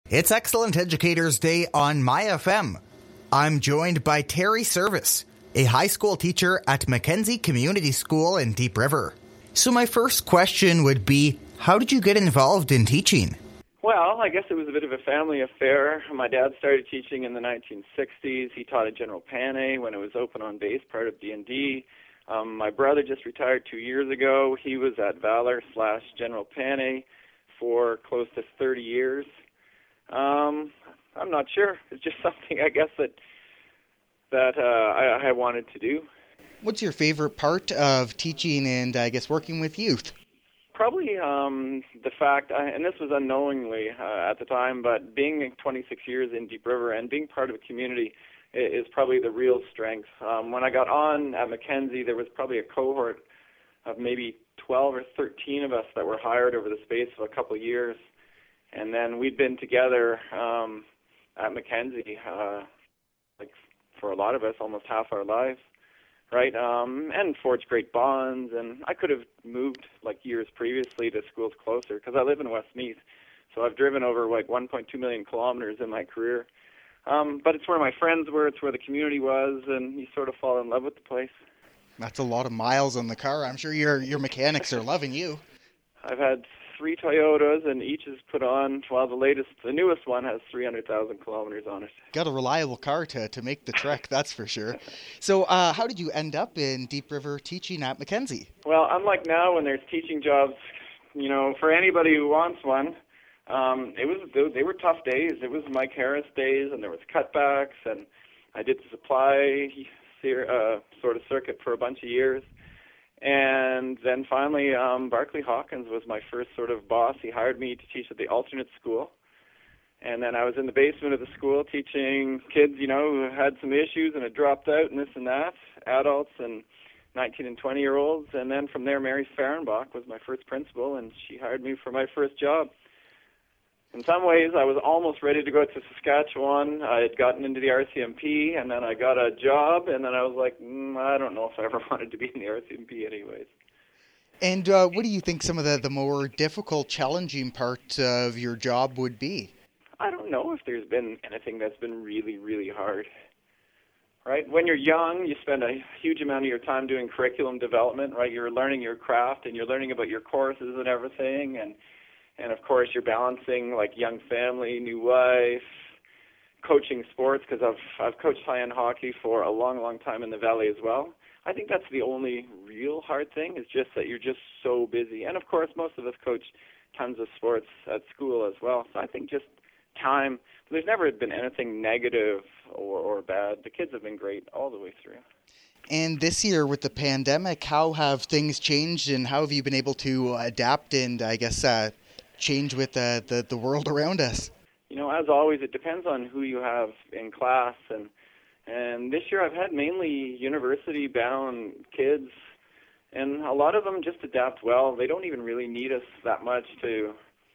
It's Excellent Educators Day on MyFM. I'm joined by Terry Service, a high school teacher at Mackenzie Community School in Deep River. So my first question would be, how did you get involved in teaching? Well, I guess it was a bit of a family affair. My dad started teaching in the 1960s. He taught at General Pane when it was open on base, part of D&D. My brother just retired 2 years ago. He was at Valor/General Pane for close to 30 years. I'm not sure. It's just something, I guess, that I wanted to do. What's your favorite part of teaching and, I guess, working with youth? Probably the fact, and this was unknowingly at the time, but being 26 years in Deep River and being part of a community is probably the real strength. When I got on at Mackenzie, there was probably a cohort of maybe 12 or 13 of us that were hired over the space of a couple of years. And then we'd been together at Mackenzie, like for a lot of us, almost half our lives, right? And forged great bonds. And I could have moved like years previously to schools closer because I live in Westmeath. So I've driven over like 1.2 million kilometers in my career. But it's where my friends were, it's where the community was, and you sort of fall in love with the place. That's a lot of miles on the car. I'm sure your mechanics are loving you. I've had 3 Toyotas, and each is put on, well, the newest one has 300,000 kilometers on it. Got a reliable car to make the trek, that's for sure. So how did you end up in Deep River teaching at Mackenzie? Well, unlike now when there's teaching jobs, for anybody who wants one, they were tough days. It was Mike Harris days, and there was cutbacks, and I did the supply sort of circuit for a bunch of years. And then finally, Barclay Hawkins was my first sort of boss. He hired me to teach at the alternate school. And then I was in the basement of the school teaching kids, who had some issues and had dropped out and this and that, adults and 19 and 20-year-olds. And then from there, Mary Fahrenbach was my first principal, and she hired me for my first job. In some ways, I was almost ready to go to Saskatchewan. I had gotten into the RCMP, and then I got a job, and then I was like, I don't know if I ever wanted to be in the RCMP anyways. And what do you think some of the more difficult, challenging parts of your job would be? I don't know if there's been anything that's been really, really hard. Right? When you're young, you spend a huge amount of your time doing curriculum development, right? You're learning your craft, and you're learning about your courses and everything, and of course, you're balancing like young family, new wife, coaching sports, because I've coached high-end hockey for a long, long time in the Valley as well. I think that's the only real hard thing, is just that you're just so busy. And of course, most of us coach tons of sports at school as well. So I think just time. There's never been anything negative or bad. The kids have been great all the way through. And this year with the pandemic, how have things changed, and how have you been able to adapt and, I guess, change with the world around us? As always, it depends on who you have in class, and this year I've had mainly university-bound kids, and a lot of them just adapt well. They don't even really need us that much to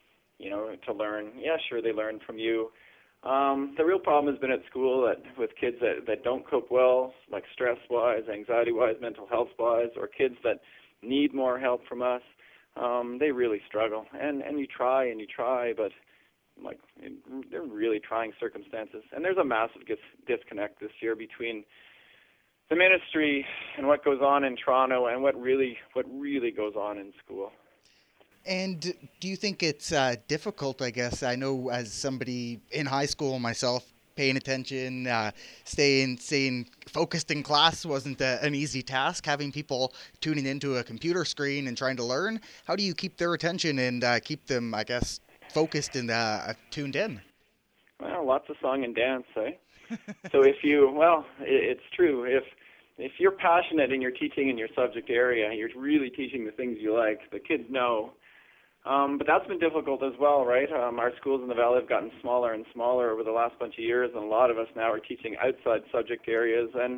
learn. Yeah, sure, they learn from you. The real problem has been at school with kids that don't cope well, like stress-wise, anxiety-wise, mental health-wise, or kids that need more help from us. They really struggle, and you try, but like they're really trying circumstances. And there's a massive disconnect this year between the ministry and what goes on in Toronto and what really goes on in school. And do you think it's difficult, I guess? I know as somebody in high school myself, paying attention, staying focused in class wasn't an easy task. Having people tuning into a computer screen and trying to learn, how do you keep their attention and keep them, I guess, focused and tuned in? Well, lots of song and dance, eh? So it's true. If you're passionate and you're teaching in your subject area, you're really teaching the things you like, the kids know. But that's been difficult as well, right? Our schools in the Valley have gotten smaller and smaller over the last bunch of years, and a lot of us now are teaching outside subject areas, and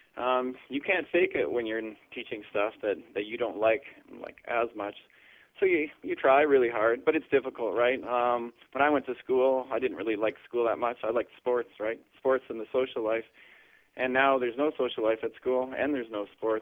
you can't fake it when you're teaching stuff that you don't like as much. So you try really hard, but it's difficult, right? When I went to school, I didn't really like school that much. I liked sports, right? Sports and the social life. And now there's no social life at school, and there's no sports.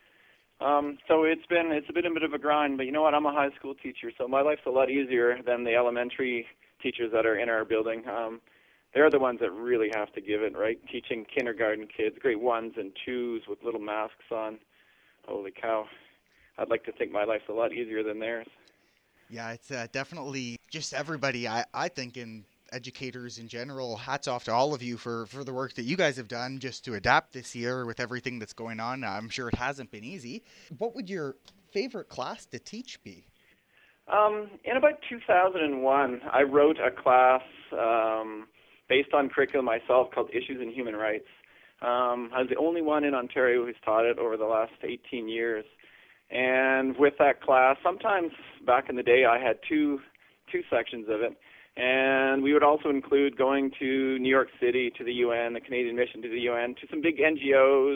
So it's been a bit of a grind, but you know what? I'm a high school teacher, so my life's a lot easier than the elementary teachers that are in our building. They're the ones that really have to give it, right? Teaching kindergarten kids, grade 1s and 2s with little masks on. Holy cow. I'd like to think my life's a lot easier than theirs. Yeah, it's definitely just everybody. I think, in educators in general, hats off to all of you for the work that you guys have done just to adapt this year with everything that's going on. I'm sure it hasn't been easy. What would your favorite class to teach be? In about 2001, I wrote a class based on curriculum myself called Issues in Human Rights. I was the only one in Ontario who's taught it over the last 18 years. And with that class, sometimes back in the day, I had two sections of it. And we would also include going to New York City, to the UN, the Canadian Mission to the UN, to some big NGOs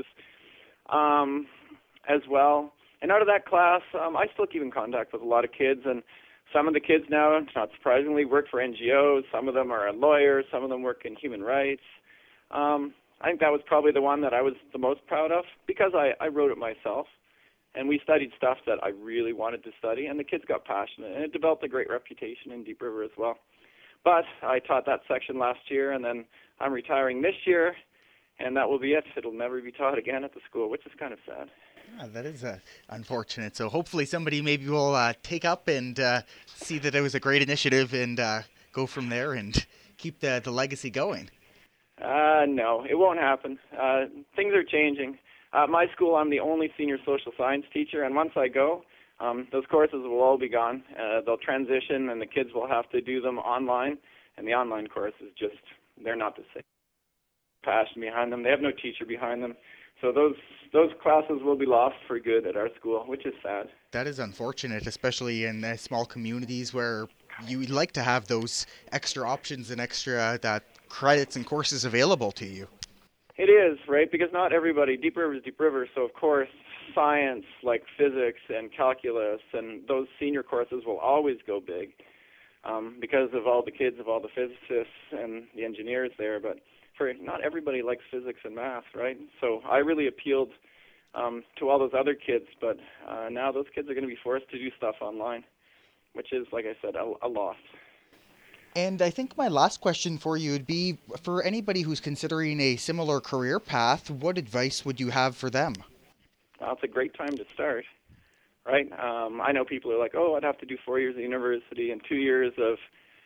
as well. And out of that class, I still keep in contact with a lot of kids. And some of the kids now, not surprisingly, work for NGOs. Some of them are lawyers. Some of them work in human rights. I think that was probably the one that I was the most proud of because I wrote it myself. And we studied stuff that I really wanted to study, and the kids got passionate, and it developed a great reputation in Deep River as well. But I taught that section last year, and then I'm retiring this year, and that will be it. It'll never be taught again at the school, which is kind of sad. Yeah, that is unfortunate. So hopefully somebody maybe will take up and see that it was a great initiative and go from there and keep the legacy going. No, it won't happen. Things are changing. At my school, I'm the only senior social science teacher, and once I go, those courses will all be gone. They'll transition, and the kids will have to do them online, and the online courses they're not the same passion behind them. They have no teacher behind them. So those classes will be lost for good at our school, which is sad. That is unfortunate, especially in small communities where you would like to have those extra options and extra credits and courses available to you. It is, right? Because not everybody, Deep River is Deep River, so of course science like physics and calculus and those senior courses will always go big because of all the kids, of all the physicists and the engineers there. But for not everybody likes physics and math, right? So I really appealed to all those other kids, but now those kids are going to be forced to do stuff online, which is, like I said, a loss. And I think my last question for you would be, for anybody who's considering a similar career path, what advice would you have for them? Well, it's a great time to start, right? I know people are like, I'd have to do 4 years of university and 2 years of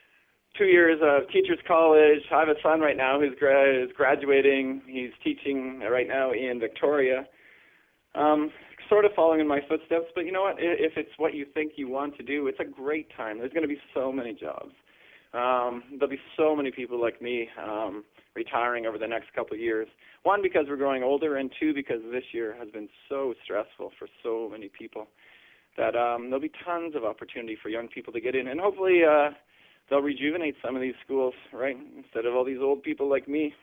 teachers college. I have a son right now who's graduating. He's teaching right now in Victoria, sort of following in my footsteps. But you know what? If it's what you think you want to do, it's a great time. There's going to be so many jobs. There'll be so many people like me retiring over the next couple of years. One, because we're growing older, and two, because this year has been so stressful for so many people that there'll be tons of opportunity for young people to get in. And hopefully they'll rejuvenate some of these schools, right, instead of all these old people like me